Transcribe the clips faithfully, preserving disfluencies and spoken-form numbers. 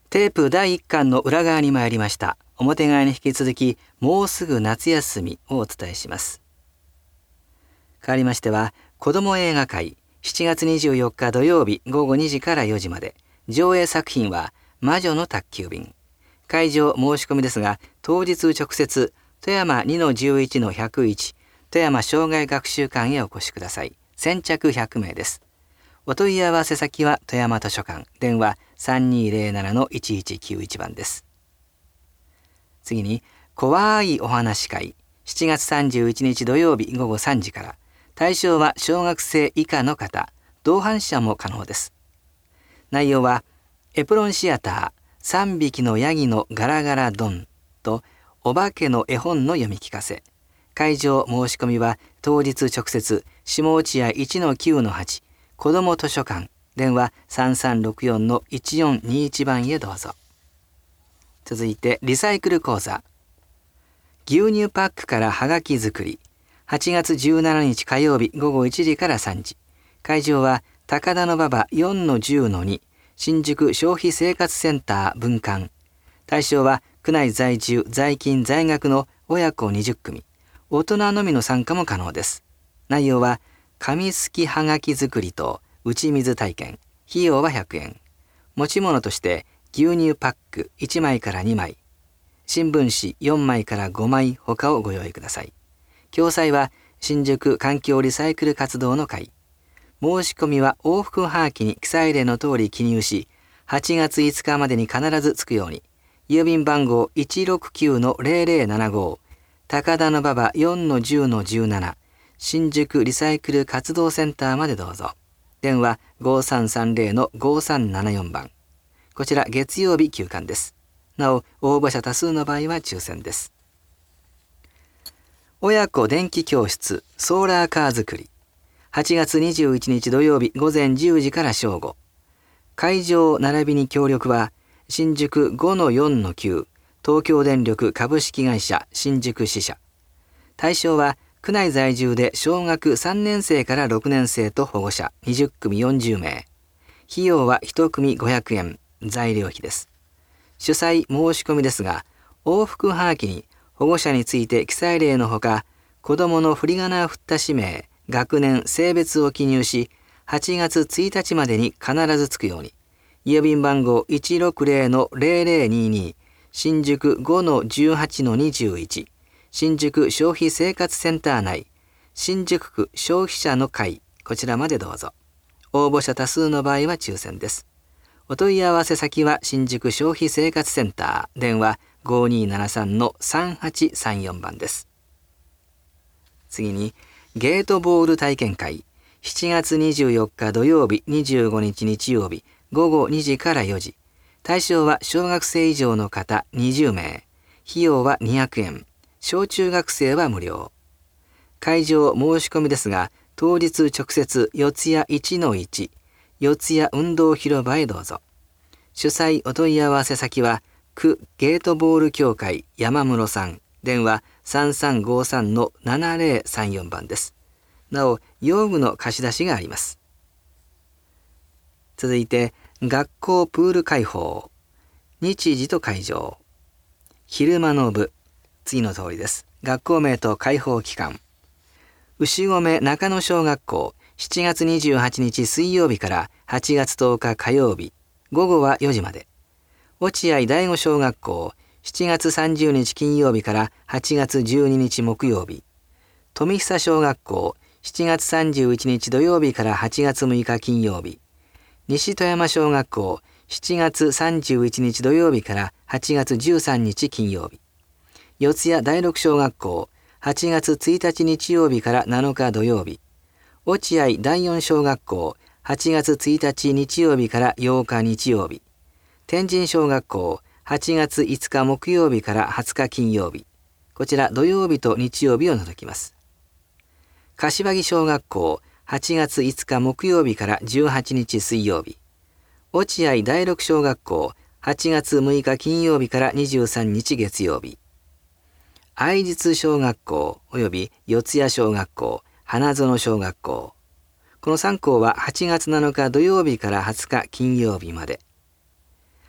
テープだいいっかんの裏側に参りました。表側に引き続き、もうすぐ夏休みをお伝えします。変わりましては、子ども映画会、しちがつにじゅうよっか土曜日ごごにじからよじまで、上映作品は魔女の宅急便。会場申し込みですが、当日直接、富山 にのじゅういちのひゃくいち、富山障害学習館へお越しください。先着ひゃくめいです。お問い合わせ先は富山図書館、電話 さんにーぜろななのいちいちきゅういち 番です。次に、怖いお話会、しちがつさんじゅういちにち土曜日ごごさんじから、対象は小学生以下の方、同伴者も可能です。内容は、エプロンシアター、さんびきのヤギのガラガラドンと、お化けの絵本の読み聞かせ。会場申し込みは当日直接、下落合 いちのきゅうのはち、子ども図書館、電話 さんさんろくよんのいちよんにいち 番へどうぞ。続いて、リサイクル講座。牛乳パックからはがき作り。はちがつじゅうしちにち火曜日ごごいちじからさんじ。会場は高田馬場 よんのじゅうのに、新宿消費生活センター分館。対象は区内在住在勤在学の親子にじゅっくみ。大人のみの参加も可能です。内容は紙すきはがき作りと打ち水体験。費用はひゃくえん。持ち物として牛乳パックいちまいからにまい、新聞紙よんまいからごまい他をご用意ください。詳細は新宿環境リサイクル活動の会。申し込みは往復はがきに記載例の通り記入し、はちがついつかまでに必ず着くように、郵便番号 いちろくきゅうのぜろぜろななご、高田馬場 よんのじゅうのじゅうなな、新宿リサイクル活動センターまでどうぞ。電話ごさんさんぜろのごさんななよん 番。こちら月曜日休館です。なお、応募者多数の場合は抽選です。親子電気教室ソーラーカー作り。はちがつにじゅういちにち土曜日ごぜんじゅうじから正午。会場並びに協力は新宿 ごのよんのきゅう、東京電力株式会社新宿支社。対象は区内在住で小学さんねんせいからろくねんせいと保護者にじゅっくみよんじゅうめい。費用はいちくみごひゃくえん、材料費です。主催申し込みですが、往復はがきに保護者について記載例のほか、子どもの振り仮名を振った氏名、学年、性別を記入し、はちがつついたちまでに必ず着くように、郵便番号 いちろくぜろのぜろぜろにに、新宿 ごのじゅうはちのにじゅういち、新宿消費生活センター内、新宿区消費者の会、こちらまでどうぞ。応募者多数の場合は抽選です。お問い合わせ先は新宿消費生活センター、電話ごにーななさんのさんはちさんよん 番です。次に、ゲートボール体験会、しちがつにじゅうよっか土曜日にじゅうごにち日曜日ごごにじからよじ。対象は小学生以上の方にじゅうめい。費用はにひゃくえん。小中学生は無料。会場申し込みですが、当日直接四谷 いちのいち、四谷運動広場へどうぞ。主催お問い合わせ先は、区ゲートボール協会山室さん、電話さんさんごさんのななぜろさんよん 番です。なお、用具の貸し出しがあります。続いて、学校プール開放。日時と会場。昼間の部。次の通りです。学校名と開放期間。牛込中野小学校、しちがつにじゅうはちにち水曜日からはちがつとおか火曜日、午後はよじまで。落合第五小学校、しちがつさんじゅうにち金曜日からはちがつじゅうににち木曜日。富久小学校、しちがつさんじゅういちにち土曜日からはちがつむいか金曜日。西富山小学校、しちがつさんじゅういちにち土曜日からはちがつじゅうさんにち金曜日。四谷第六小学校、はちがつついたち日曜日からなのか土曜日。落合第四小学校、はちがつついたち日曜日からようか日曜日。天神小学校、はちがついつか木曜日からはつか金曜日。こちら土曜日と日曜日を除きます。柏木小学校、はちがついつか木曜日からじゅうはちにち水曜日。落合第六小学校、はちがつむいか金曜日からにじゅうさんにち月曜日。愛実小学校及び四谷小学校、花園小学校。このさん校ははちがつなのか土曜日からはつか金曜日まで。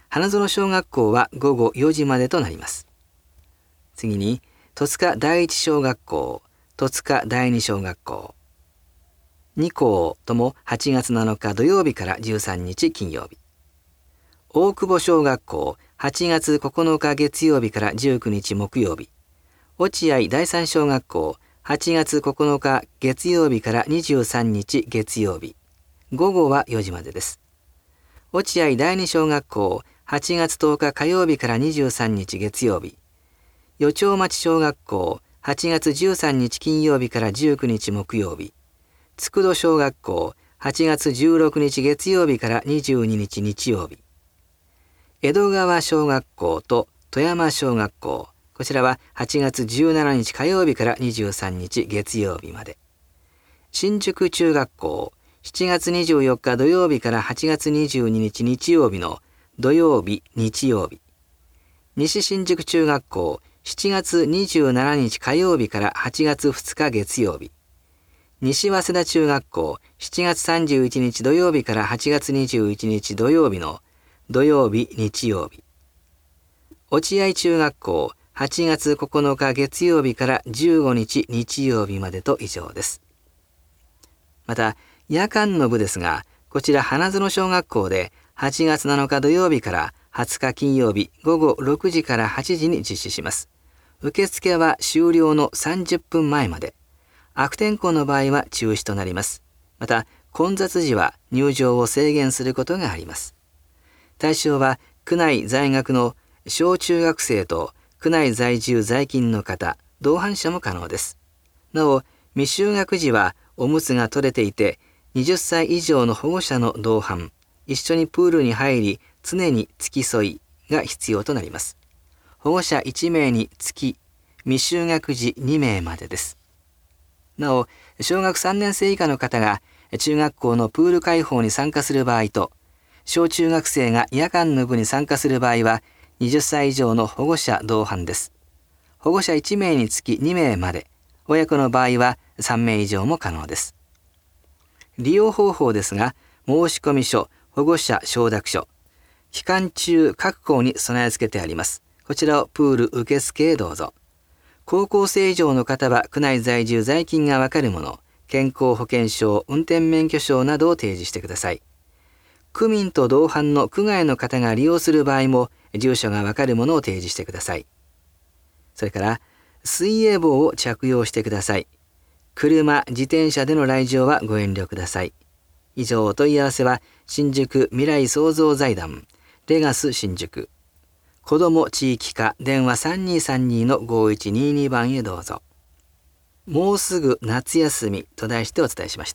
花園小学校はごごよじまでとなります。次に、戸塚第一小学校、戸塚第二小学校。に校ともはちがつなのか土曜日からじゅうさんにち金曜日。大久保小学校、はちがつここのか月曜日からじゅうくにち木曜日。落合第三小学校、はちがつここのか月曜日からにじゅうさんにち月曜日。午後はよじまでです。落合第二小学校、はちがつとおか火曜日からにじゅうさんにち月曜日。余町町小学校、はちがつじゅうさんにち金曜日からじゅうくにち木曜日。佃小学校、はちがつじゅうろくにち月曜日からにじゅうににち日曜日。江戸川小学校と富山小学校、こちらははちがつじゅうしちにち火曜日からにじゅうさんにち月曜日まで。新宿中学校、しちがつにじゅうよっか土曜日からはちがつにじゅうににち日曜日の土曜日、日曜日。西新宿中学校、しちがつにじゅうしちにち火曜日からはちがつふつか月曜日。西早稲田中学校、しちがつさんじゅういちにち土曜日からはちがつにじゅういちにち土曜日の土曜日、日曜日。落合中学校、はちがつここのか月曜日からじゅうごにち日曜日までと以上です。また、夜間の部ですが、こちら花園小学校ではちがつなのか土曜日からはつか金曜日ごごろくじからはちじに実施します。受付は終了のさんじゅっぷんまえまで。悪天候の場合は中止となります。また、混雑時は入場を制限することがあります。対象は区内在学の小中学生と区内在住在勤の方、同伴者も可能です。なお、未就学時はおむつが取れていて、はたち以上の保護者の同伴、一緒にプールに入り、常に付き添いが必要となります。保護者いちめいにつき、未就学児にめいまでです。なお、小学さんねんせい以下の方が中学校のプール開放に参加する場合と、小中学生が夜間の部に参加する場合は、はたち以上の保護者同伴です。保護者いちめいにつきにめいまで、親子の場合はさんめい以上も可能です。利用方法ですが、申込書、保護者承諾書、期間中各校に備え付けてあります。こちらをプール受付へどうぞ。高校生以上の方は区内在住在勤がわかるもの、健康保険証、運転免許証などを提示してください。区民と同伴の区外の方が利用する場合も、住所がわかるものを提示してください。それから、水泳帽を着用してください。車、自転車での来場はご遠慮ください。以上、お問い合わせは、新宿未来創造財団、レガス新宿。子ども地域課電話さんにーさんにーのごいちにーにばんへどうぞ。もうすぐ夏休みと題してお伝えしました。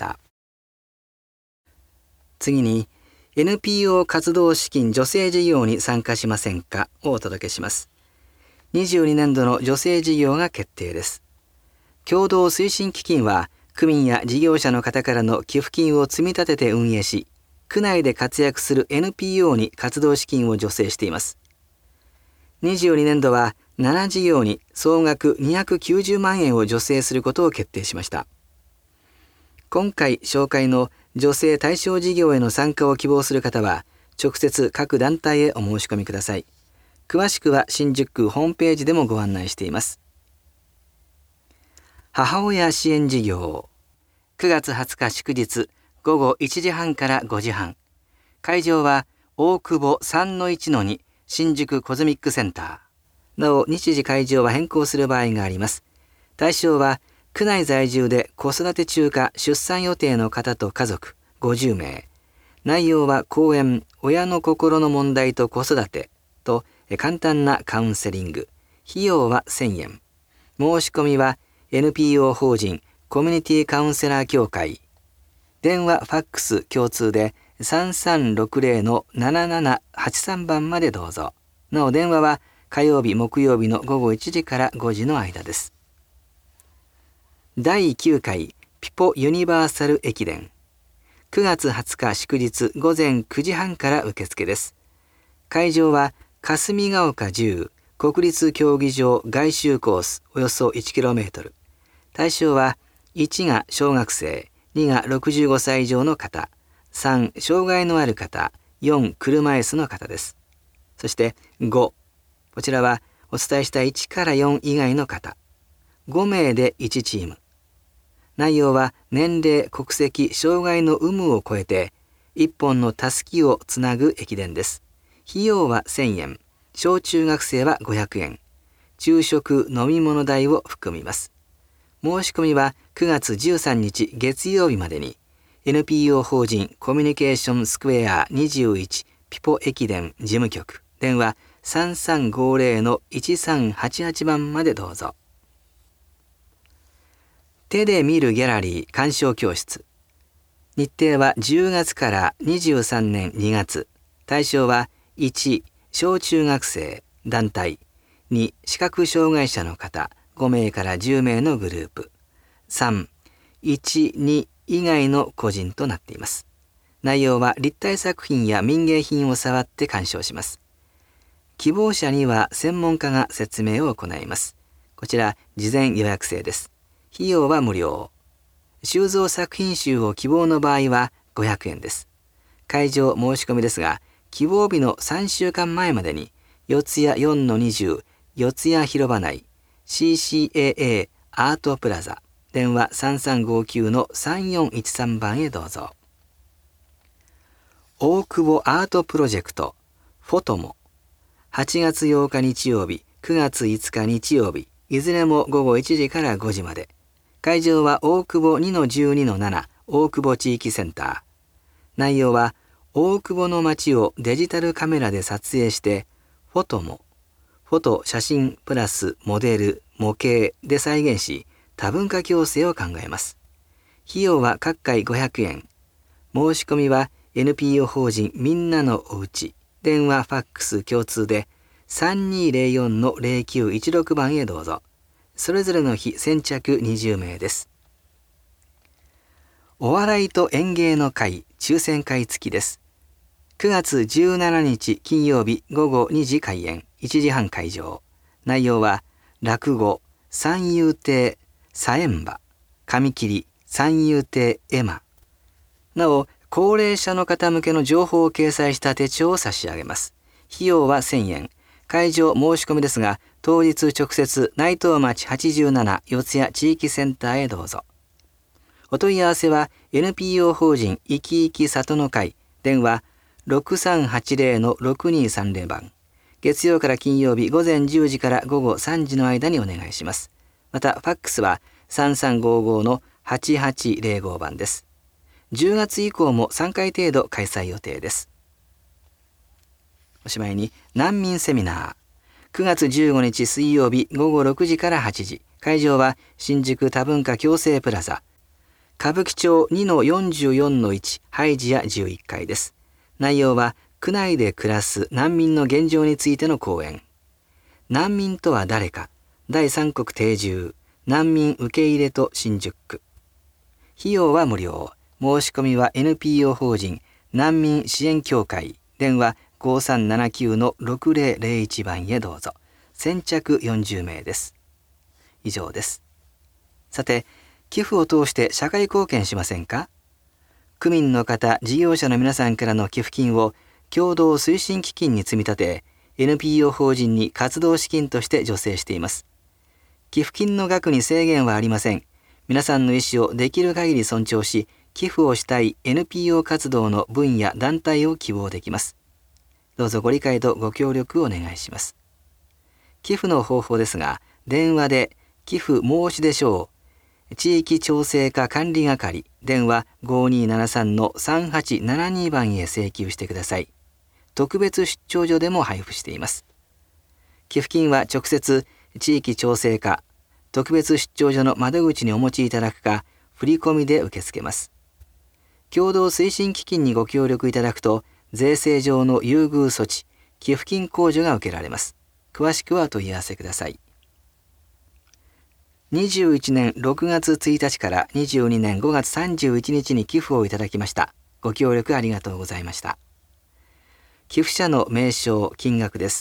次に、エヌピーオー 活動資金助成事業に参加しませんかをお届けします。にじゅうにねんどの助成事業が決定です。共同推進基金は、区民や事業者の方からの寄付金を積み立てて運営し、区内で活躍する エヌピーオー に活動資金を助成しています。にじゅうにねんどはなな事業に総額にひゃくきゅうじゅうまんえんを助成することを決定しました。今回紹介の助成対象事業への参加を希望する方は、直接各団体へお申し込みください。詳しくは新宿区ホームページでもご案内しています。母親支援事業。くがつはつか祝日、ごごいちじはんからごじはん。会場は大久保 さんのいちのに 新宿コズミックセンター。なお、日時会場は変更する場合があります。対象は、区内在住で子育て中か出産予定の方と家族ごじゅうめい。内容は講演、親の心の問題と子育てと簡単なカウンセリング。費用はせんえん。申し込みは エヌピーオー 法人コミュニティカウンセラー協会。電話、ファックス共通でさんさんろくぜろのななななはちさんばんまでどうぞ。なお電話は火曜日、木曜日のごごいちじからごじの間です。だいきゅうかいピポユニバーサル駅伝。くがつはつか祝日ごぜんくじはんから受付です。会場は霞ヶ丘じゅう国立競技場外周コースおよそ いちキロメートル。対象はいちが小学生、にがろくじゅうごさい以上の方、さん障害のある方、よん車椅子の方です。 そしてご、こちらはお伝えしたいちからよん以外の方、ごめいでいちチーム。内容は年齢、国籍、障害の有無を超えていっぽんのたすきをつなぐ駅伝です。費用はせんえん、小中学生はごひゃくえん、昼食飲み物代を含みます。申し込みはくがつじゅうさんにち月曜日までに エヌピーオー 法人コミュニケーションスクエアにじゅういちピポ駅伝事務局電話 さんさんごゼロのいちさんはちはち 番までどうぞ。手で見るギャラリー鑑賞教室。日程はじゅうがつからにじゅうさんねんにがつ。対象はいち、小中学生団体、に、視覚障害者の方ごめいからじゅうめいのグループ、さん、いち、に以外の個人となっています。内容は立体作品や民芸品を触って鑑賞します。希望者には専門家が説明を行います。こちら事前予約制です。費用は無料。収蔵作品集を希望の場合はごひゃくえんです。会場申し込みですが、希望日のさんしゅうかんまえまでに、四谷 よんのにじゅう、四谷広場内、シーシーエーエー アートプラザ、電話さんさんごきゅうのさんよんいちさんばんへどうぞ。大久保アートプロジェクト、フォトモ。はちがつようか日曜日、くがついつか日曜日、いずれもごごいちじからごじまで。会場は大久保 にのじゅうにのなな 大久保地域センター。内容は大久保の街をデジタルカメラで撮影して、フォトモ、フォト写真プラスモデル、模型で再現し、多文化共生を考えます。費用は各回ごひゃくえん。申し込みは エヌピーオー 法人みんなのおうち、電話ファックス共通でさんにーぜろよんのぜろきゅういちろくばんへどうぞ。それぞれの日先着にじゅうめいです。お笑いと演芸の会抽選会付きです。くがつじゅうしちにち金曜日ごごにじ開演、いちじはん会場。内容は落語三遊亭左縁場、紙切り三遊亭絵馬。なお高齢者の方向けの情報を掲載した手帳を差し上げます。費用はせんえん。会場申し込みですが、当日直接内藤町はちじゅうなな四谷地域センターへどうぞ。お問い合わせは エヌピーオー 法人いきいき里の会、電話ろくさんはちゼロのろくにさんゼロ番。月曜から金曜日ごぜんじゅうじからごごさんじの間にお願いします。またファックスはさんさんごごのはちはちゼロご番です。じゅうがつ以降もさんかい程度開催予定です。おしまいに難民セミナー。くがつじゅうごにち水曜日ごごろくじからはちじ。会場は新宿多文化共生プラザ。歌舞伎町 にのよんじゅうよんのいち ハイジアじゅういっかいです。内容は区内で暮らす難民の現状についての講演。難民とは誰か、第三国定住、難民受け入れと新宿区。費用は無料。申し込みは エヌピーオー 法人難民支援協会、電話ごさんななきゅうのろくぜろぜろいち番へどうぞ。先着よんじゅうめいです。以上です。さて、寄付を通して社会貢献しませんか？区民の方、事業者の皆さんからの寄付金を共同推進基金に積み立て、エヌピーオー 法人に活動資金として助成しています。寄付金の額に制限はありません。皆さんの意思をできる限り尊重し、寄付をしたい エヌピーオー 活動の分野団体を希望できます。どうぞご理解とご協力をお願いします。寄付の方法ですが、電話で寄付申し出書を地域調整課管理係電話ごにーななさんのさんはちななに番へ請求してください。特別出張所でも配布しています。寄付金は直接地域調整課特別出張所の窓口にお持ちいただくか、振り込みで受け付けます。共同推進基金にご協力いただくと、税制上の優遇措置、寄付金控除が受けられます。詳しくはお問い合わせください。にじゅういちねんろくがつついたちからにじゅうにねんごがつさんじゅういちにちに寄付をいただきました。ご協力ありがとうございました。寄付者の名称、金額です。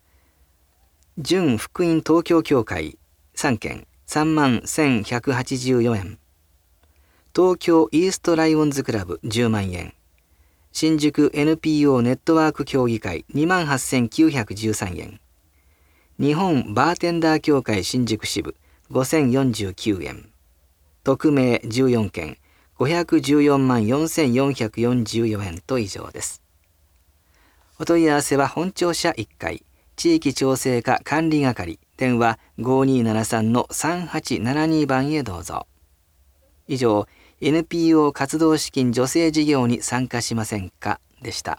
純福音東京教会さんけんさんまんせんひゃくはちじゅうよんえん。東京イーストライオンズクラブじゅうまんえん。 新宿 エヌピーオー ネットワーク協議会 にまんはっせんきゅうひゃくじゅうさんえん、日本バーテンダー協会新宿支部ごせんよんじゅうきゅうえん、匿名じゅうよんけんごひゃくじゅうよんまんよんせんよんひゃくよんじゅうよえんと以上です。お問い合わせは本庁舎いっかい地域調整課管理係電話 ごにーななさんのさんはちななに 番へどうぞ。以上、エヌピーオー 活動資金助成事業に参加しませんかでした。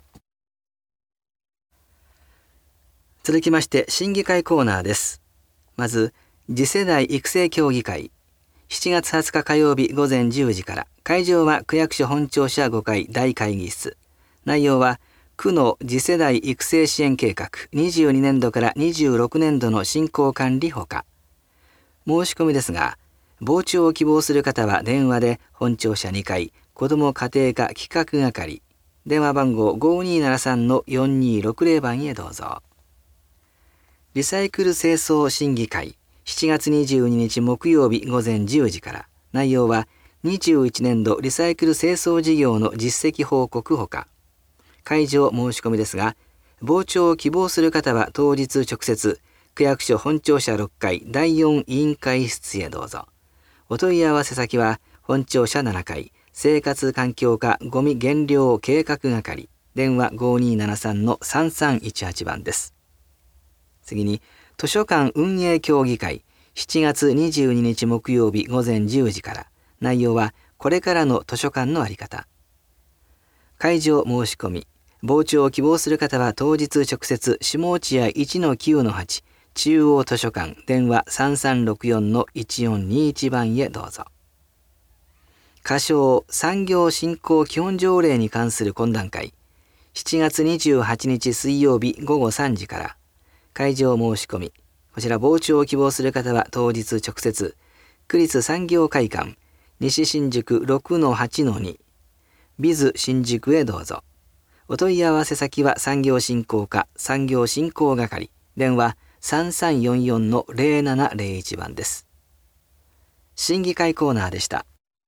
続きまして審議会コーナーです。まず次世代育成協議会、しちがつはつか火曜日午前じゅうじから、会場は区役所本庁舎ごかい大会議室。内容は区の次世代育成支援計画にじゅうにねんどからにじゅうろくねんどの進行管理ほか、申し込みですが、傍聴を希望する方は電話で本庁舎にかい子ども家庭科企画係電話番号 ごにーななさんのよんにーろくぜろ 番へどうぞ。リサイクル清掃審議会、しちがつにじゅうににち木曜日午前じゅうじから、内容はにじゅういちねんどリサイクル清掃事業の実績報告ほか、会場申し込みですが、傍聴を希望する方は当日直接区役所本庁舎ろっかいだいよん委員会室へどうぞ。お問い合わせ先は本庁舎ななかい生活環境課ゴミ減量計画係電話 ごにーななさんのさんさんいちはち 番です。次に図書館運営協議会、しちがつにじゅうににち木曜日午前じゅうじから、内容はこれからの図書館のあり方。会場申し込み、傍聴を希望する方は当日直接下落合 いちのきゅうのはち中央図書館電話 さんさんろくよんのいちよんにいち 番へどうぞ。仮称産業振興基本条例に関する懇談会、しちがつにじゅうはちにち水曜日ごごさんじから、会場申し込み、こちら傍聴を希望する方は当日直接区立産業会館西新宿 ろくのはちのに ビズ 新宿へどうぞ。お問い合わせ先は産業振興課産業振興係電話さんさんよんよんのぜろななぜろいち 番です。審議会コーナーでした。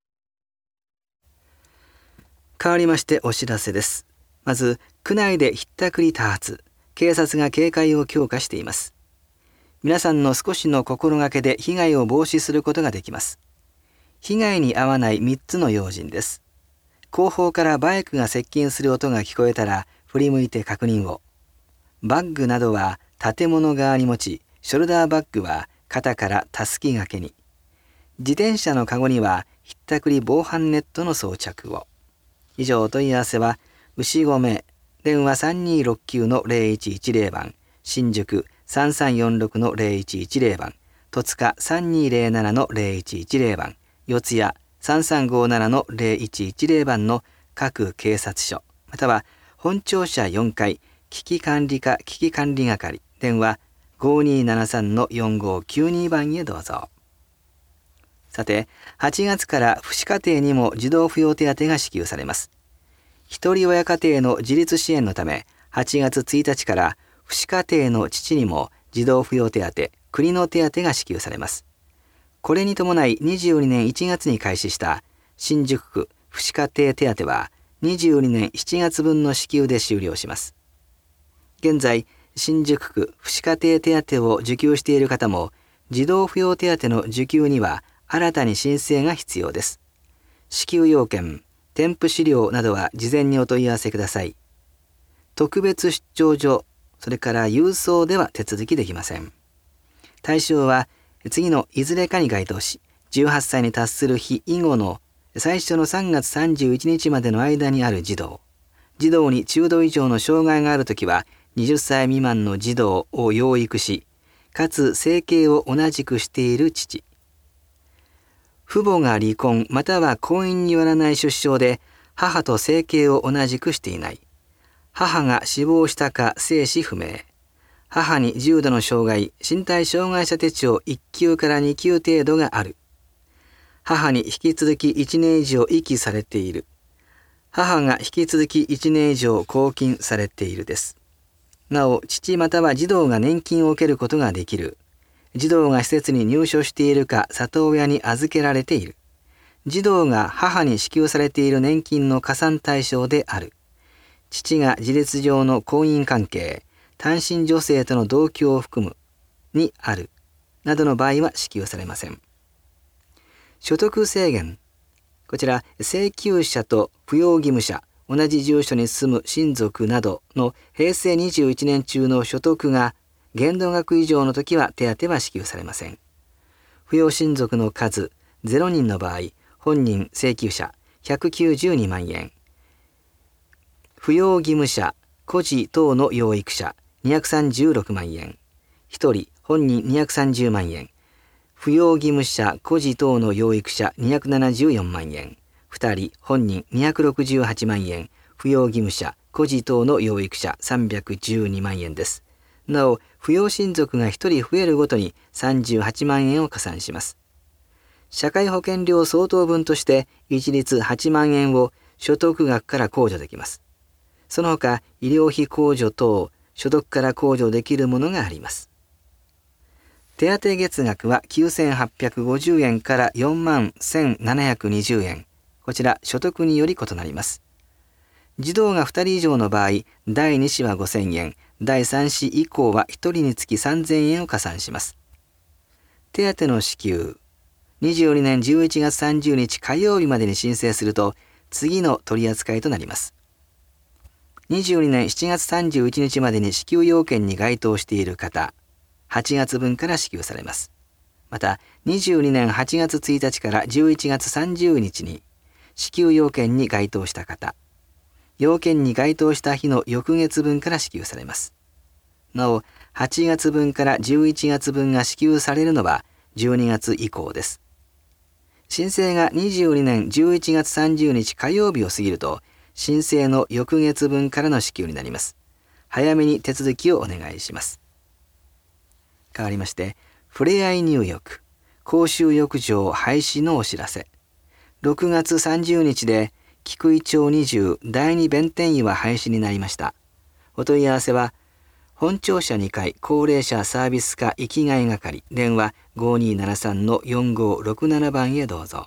変わりましてお知らせです。まず区内でひったくり多発、警察が警戒を強化しています。皆さんの少しの心がけで被害を防止することができます。被害に遭わないみっつの要人です。後方からバイクが接近する音が聞こえたら振り向いて確認を。バッグなどは建物側に持ち、ショルダーバッグは肩からたすき掛けに。自転車のカゴにはひったくり防犯ネットの装着を。以上、お問い合わせは牛込電話 さんにーろくきゅうのぜろいちいちぜろ 番、新宿さんさんよんろくのぜろいちいちぜろ 番、戸塚さんにーぜろななのぜろいちいちぜろ 番、四谷さんさんごななのぜろいちいちぜろ 番の各警察署、または本庁舎よんかい危機管理課危機管理係電話 ごにーななさんのよんごきゅうに 番へどうぞ。さて、はちがつから父子家庭にも児童扶養手当が支給されます。一人親家庭の自立支援のため、はちがつついたちから父子家庭の父にも児童扶養手当、国の手当が支給されます。これに伴いにじゅうにねんいちがつに開始した新宿区父子家庭手当はにじゅうにねんしちがつぶんの支給で終了します。現在、新宿区父子家庭手当を受給している方も、児童扶養手当の受給には新たに申請が必要です。支給要件、添付資料などは事前にお問い合わせください。特別出張所、それから郵送では手続きできません。対象は次のいずれかに該当し、じゅうはっさいに達する日以後の最初のさんがつさんじゅういちにちまでの間にある児童、児童に中度以上の障害があるときははたち未満の児童を養育し、かつ生計を同じくしている父、父母が離婚または婚姻によらない出生で母と生計を同じくしていない、母が死亡したか生死不明、母に重度の障害身体障害者手帳いっきゅうからにきゅう程度がある、母に引き続きいちねん以上遺棄されている、母が引き続きいちねん以上拘禁されているです。なお、父または児童が年金を受けることができる。児童が施設に入所しているか里親に預けられている。児童が母に支給されている年金の加算対象である。 父が事実上の婚姻関係、単身女性との同居を含むにあるなどの場合は支給されません。所得制限、こちら請求者と扶養義務者、同じ住所に住む親族などの平成にじゅういちねん中の所得が限度額以上のときは手当は支給されません。扶養親族の数ゼロにんの場合、本人請求者ひゃくきゅうじゅうにまんえん、扶養義務者、孤児等の養育者にひゃくさんじゅうろくまんえん、ひとり本人にひゃくさんじゅうまんえん、扶養義務者、孤児等の養育者にひゃくななじゅうよんまんえん、ふたり本人にひゃくろくじゅうはちまんえん、扶養義務者、孤児等の養育者さんびゃくじゅうにまんえんです。なお、扶養親族がひとり増えるごとにさんじゅうはちまんえんを加算します。社会保険料相当分として一律はちまんえんを所得額から控除できます。その他、医療費控除等、所得から控除できるものがあります。手当月額はきゅうせんはっぴゃくごじゅうえんからよんまんせんななひゃくにじゅうえん。こちら所得により異なります。児童がふたり以上の場合、だいに子はごせんえん、だいさん子以降はひとりにつきさんぜんえんを加算します。手当の支給、にじゅうにねんじゅういちがつさんじゅうにち火曜日までに申請すると、次の取り扱いとなります。にじゅうにねんしちがつさんじゅういちにちまでに支給要件に該当している方、はちがつぶんから支給されます。また、にじゅうにねんはちがつついたちからじゅういちがつさんじゅうにちに支給要件に該当した方、要件に該当した日の翌月分から支給されます。なお、はちがつぶんからじゅういちがつぶんが支給されるのはじゅうにがつ以降です。申請がにじゅうにねんじゅういちがつさんじゅうにち火曜日を過ぎると、申請の翌月分からの支給になります。早めに手続きをお願いします。変わりまして、ふれあい入浴、公衆浴場廃止のお知らせ。ろくがつさんじゅうにちで、菊井町にじゅうだいに弁天湯は廃止になりました。お問い合わせは、本庁舎にかい高齢者サービス課生きがい係、電話 ごにーななさんのよんごーろくなな 番へどうぞ。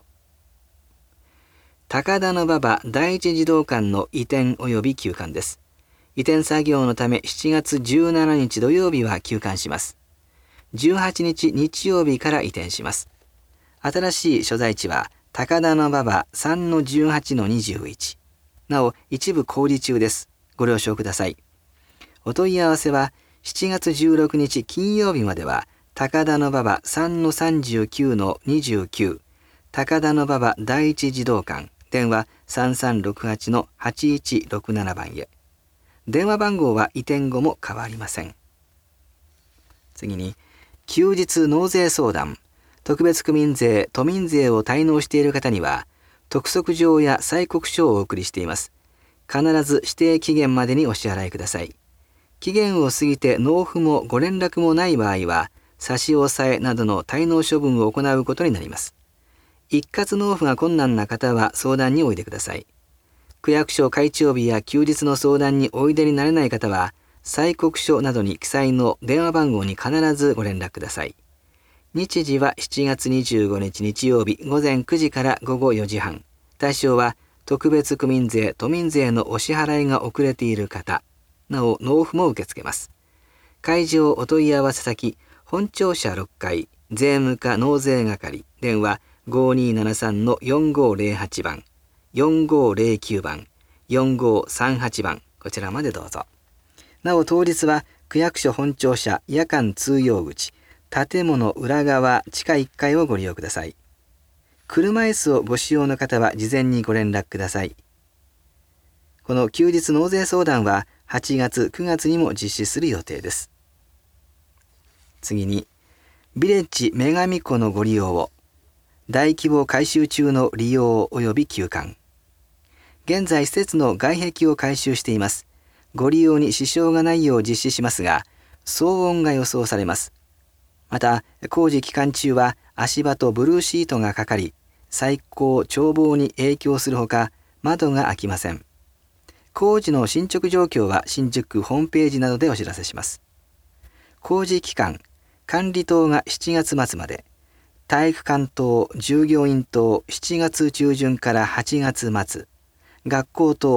高田馬場第一児童館の移転及び休館です。移転作業のためしちがつじゅうしちにち土曜日は休館します。じゅうはちにち日曜日から移転します。新しい所在地は高田馬場 さんのじゅうはちのにじゅういち。なお、一部工事中です。ご了承ください。お問い合わせはしちがつじゅうろくにち金曜日までは高田馬場 さんのさんじゅうきゅうのにじゅうきゅう、高田馬場第一児童館、電話さんさんろくはちのはちいちろくなな 番へ。電話番号は移転後も変わりません。次に、休日納税相談、特別区民税、都民税を滞納している方には、督促状や催告書をお送りしています。必ず指定期限までにお支払いください。期限を過ぎて納付もご連絡もない場合は、差し押さえなどの滞納処分を行うことになります。一括納付が困難な方は相談においでください。区役所開帳日や休日の相談においでになれない方は、催告書などに記載の電話番号に必ずご連絡ください。日時はしちがつにじゅうごにち日曜日ごぜんくじからごごよじはん。対象は特別区民税・都民税のお支払いが遅れている方。なお納付も受け付けます。会場お問い合わせ先、本庁舎ろっかい、税務課納税係、電話ごにーななさんのよんごーぜろはちばん、よんごーぜろきゅうばん、よんごーさんはちばん、こちらまでどうぞ。なお当日は区役所本庁舎夜間通用口、建物裏側地下いっかいをご利用ください。車椅子をご使用の方は事前にご連絡ください。この休日納税相談ははちがつ、くがつにも実施する予定です。次に、ビレッジ女神湖のご利用を、大規模改修中の利用及び休館。現在施設の外壁を改修しています。ご利用に支障がないよう実施しますが、騒音が予想されます。また、工事期間中は足場とブルーシートがかかり、採光・眺望に影響するほか、窓が開きません。工事の進捗状況は新宿区ホームページなどでお知らせします。工事期間、管理棟がしちがつまつまで、体育館棟、従業員棟しちがつちゅうじゅんからはちがつまつ、学校棟、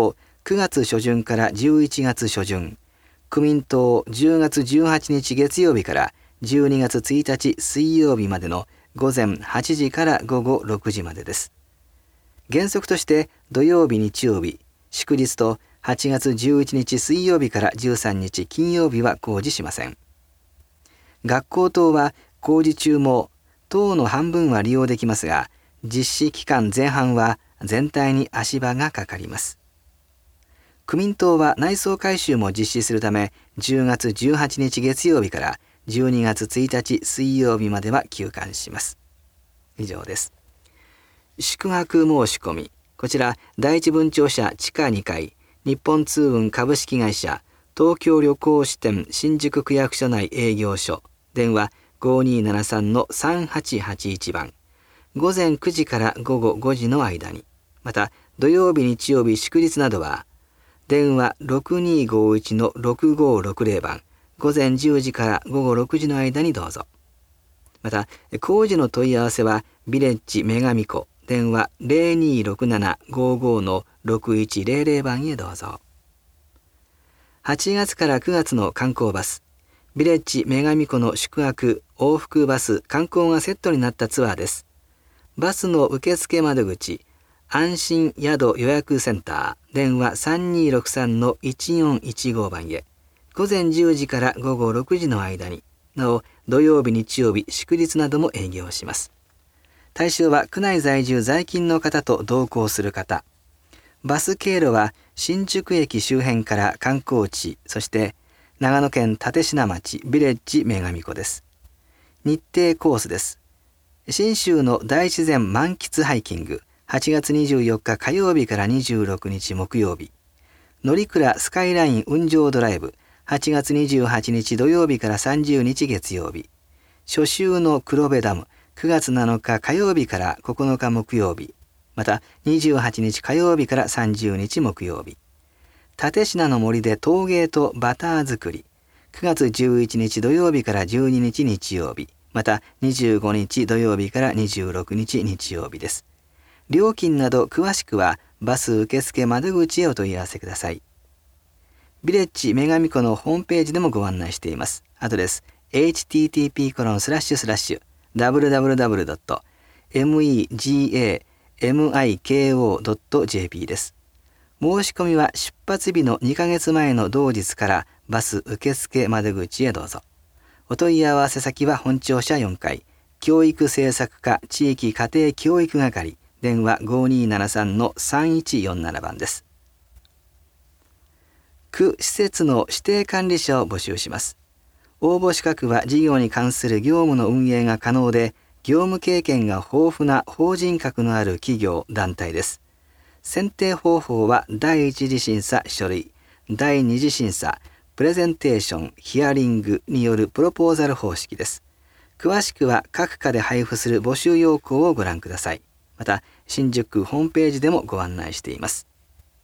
くがつ初旬からじゅういちがつ初旬、区民党じゅうがつじゅうはちにち月曜日からじゅうにがつついたち水曜日までの午前はちじから午後ろくじまでです。原則として土曜日日曜日、祝日とはちがつじゅういちにち水曜日からじゅうさんにち金曜日は工事しません。学校等は工事中も等の半分は利用できますが、実施期間前半は全体に足場がかかります。区民党は内装改修も実施するため、じゅうがつじゅうはちにち月曜日からじゅうにがつついたち水曜日までは休館します。以上です。宿泊申し込み。こちら、第一分庁舎地下にかい、日本通運株式会社、東京旅行支店新宿区役所内営業所、電話ごにーななさんのさんはちはちいちばん、午前くじから午後ごじの間に、また土曜日日曜日祝日などは、電話ろくにーごいちのろくごろくぜろばん、午前じゅうじから午後ろくじの間にどうぞ。また、工事の問い合わせは、ビレッジ女神湖、電話ゼロにーろくななごーごーのろくいちゼロゼロばんへどうぞ。はちがつからくがつの観光バス、ビレッジ女神湖の宿泊、往復バス、観光がセットになったツアーです。バスの受付窓口、安心宿予約センター、電話さんにーろくさんのいちよんいちごばんへ、午前じゅうじから午後ろくじの間に、なお土曜日日曜日祝日なども営業します。対象は区内在住在勤の方と同行する方。バス経路は新宿駅周辺から観光地、そして長野県立科町ビレッジ女神湖です。日程コースです。信州の大自然満喫ハイキング、はちがつにじゅうよっか火曜日からにじゅうろくにち木曜日。乗鞍スカイライン雲上ドライブ、はちがつにじゅうはちにち土曜日からさんじゅうにち月曜日。初秋の黒部ダム、くがつなのか火曜日からここのか木曜日。またにじゅうはちにち火曜日からさんじゅうにち木曜日。立科の森で陶芸とバター作り。くがつじゅういちにち土曜日からじゅうににち日曜日。またにじゅうごにち土曜日からにじゅうろくにち日曜日です。料金など詳しくはバス受付窓口へお問い合わせください。ビレッジ女神湖のホームページでもご案内しています。アドレス エイチティーティーピーコロンスラッシュスラッシュダブリュダブリュダブリュドットメガミコドットジェーピー です。申し込みは出発日のにかげつまえの同日からバス受付窓口へどうぞ。お問い合わせ先は本庁舎よんかい、教育政策課地域家庭教育係、電話ごにーななさんのさんいちよんななばんです。区施設の指定管理者を募集します。応募資格は事業に関する業務の運営が可能で、業務経験が豊富な法人格のある企業・団体です。選定方法は第一次審査書類、第二次審査、プレゼンテーション、ヒアリングによるプロポーザル方式です。詳しくは各課で配布する募集要項をご覧ください。また、新宿ホームページでもご案内しています。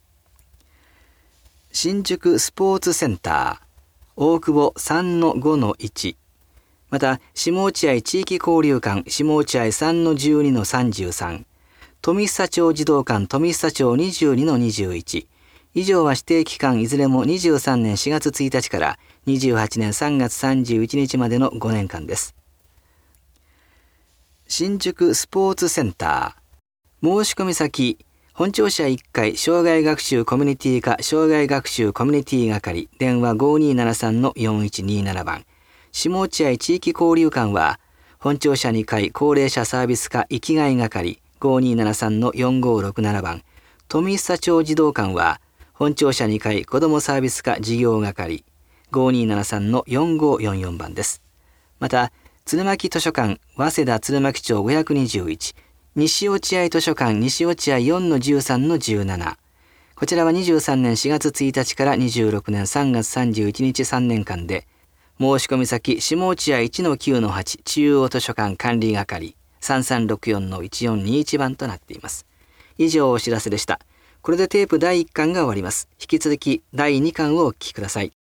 新宿スポーツセンター、大久保 さんのごのいち、また、下落合地域交流館下落合 さんのじゅうにのさんじゅうさん、富久町児童館富久町 にじゅうにのにじゅういち、以上は指定期間いずれもにじゅうさんねんしがつついたちからにじゅうはちねんさんがつさんじゅういちにちまでのごねんかんです。新宿スポーツセンター、申し込み先、本庁舎いっかい障害学習コミュニティ課障害学習コミュニティ係、電話ごにーななさんのよんいちにーななばん。下落合地域交流館は、本庁舎にかい高齢者サービス課生きがい係、ごにーななさんのよんごろくななばん。富久町児童館は、本庁舎にかい子どもサービス課事業係、ごにーななさんのよんごよんよんばんです。また、鶴巻図書館早稲田鶴巻町ごひゃくにじゅういち、西落合図書館西落合 よんのじゅうさんのじゅうなな。こちらはにじゅうさんねんしがつついたちからにじゅうろくねんさんがつさんじゅういちにちさんねんかんで、申し込み先下落合 いちのきゅうのはち 中央図書館管理係 さんさんろくよんのいちよんにいちばんとなっています。以上お知らせでした。これでテープだいいっかんが終わります。引き続きだいにかんをお聞きください。